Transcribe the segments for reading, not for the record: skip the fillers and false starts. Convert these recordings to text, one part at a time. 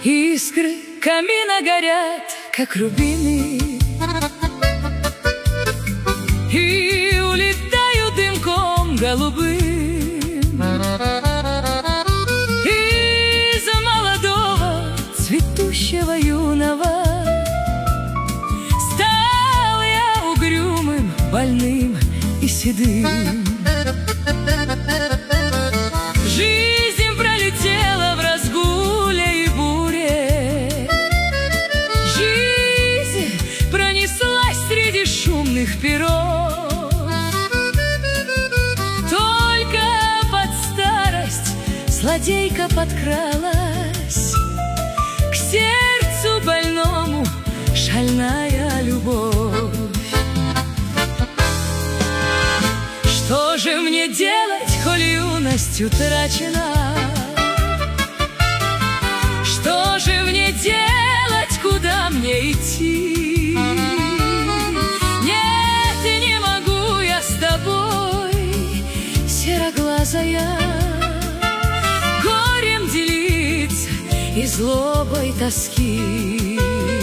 Искры камина горят, как рубины, и улетаю дымком голубым. Из молодого, цветущего юного стал я угрюмым, больным и седым. Жизнь пролетела в разгуле и буре, жизнь пронеслась среди шумных перов. Только под старость злодейка подкралась к сердцу больному, шальная любовь. Что же мне делать, коль юность утрачена? Что же мне делать, куда мне идти? Нет, не могу я с тобой, сероглазая, горем делиться и злобой тоски.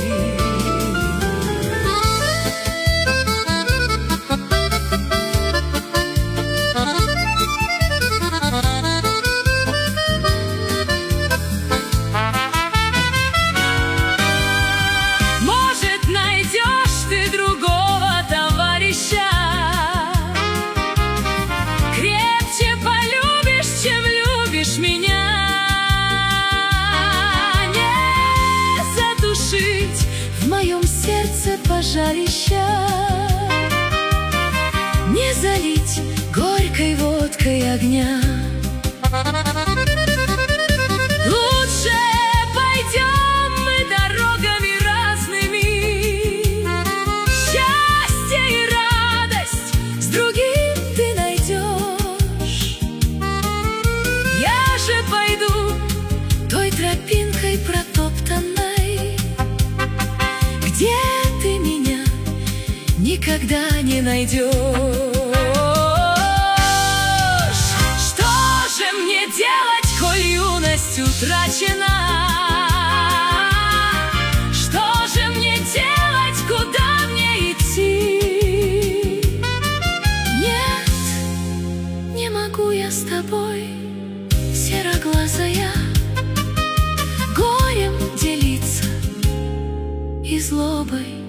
Меня не задушить в моем сердце пожарища, не залить горькой водкой огня. Лучше пойдем мы дорогами разными, счастье и радость с другим ты найдешь. Я же пойду той тропинкой протоптанной, где ты меня никогда не найдешь. Что же мне делать, коль юность утрачена? Что же мне делать, куда мне идти? Нет, не могу я с тобой, сероглазая, горем делиться и злобой